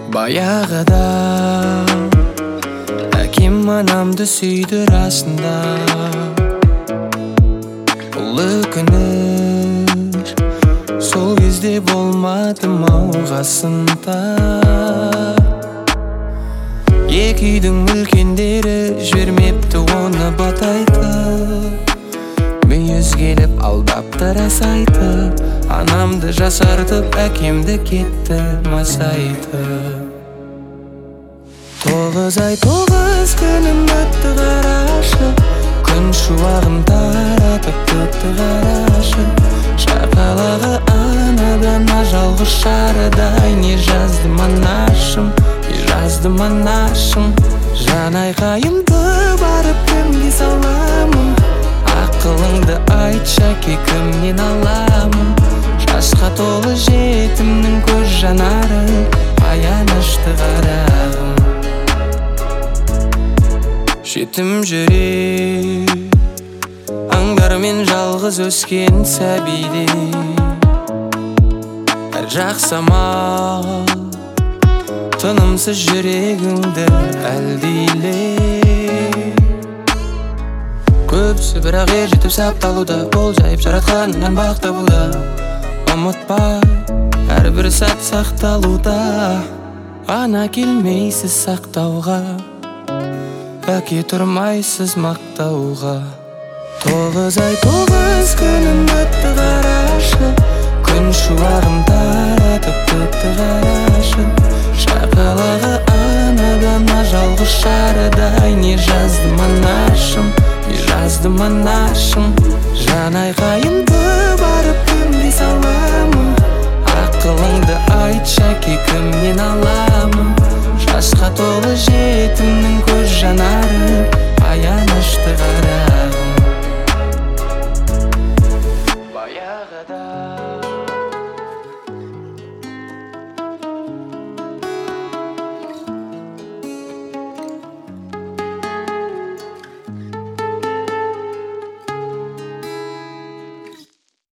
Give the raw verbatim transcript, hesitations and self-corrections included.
Баяғыда әкем анамды сүйді расында. Бұл өкініш сол кезде болмады ма қасында. Екі үйдің үлкендері жібермепті оны батайтып, мүйіз келіп алдапты рас айтып. Анамды жасартып, әкемді кетті масайтып. Тоғыз ай тоғыз күнім өтті қарашы, күн шуағын таратып өтті қарашы. Шақалағы анадан ажалғы шарыдай не жаздым анашым, не жаздым анашым. Жан айқайымды барып кімге саламын, ақылыңды айтшы әке кімнен аламын. Жасқа толы жетімнің көз жанары, аянышты қарағым. Жетім жүрек аңдармен жалғыз өскен сәбиде, әр жақсама тынымсыз жүрегіңді әлдейле. Көбісі бірақ ер жетіп сапталуда, бол жайып жаратқаннан бақ табуда. Ұмытпа, әрбір сәт сақталуда, ана келмейсіз сақтауға, әке тұрмайсыз мақтауға. Тоғыз ай тоғыз күнім өтті қарашы, күн шуағын таратып өтті қарашы. Шақалағы анадан ажалғы шарыдай не жаздым анашым, не жаздым анашым. Жан айқайымды барып кімге саламын, ақылыңды айтшы әке кімнен аламын. Жасқа толы жетімнің көз жанары,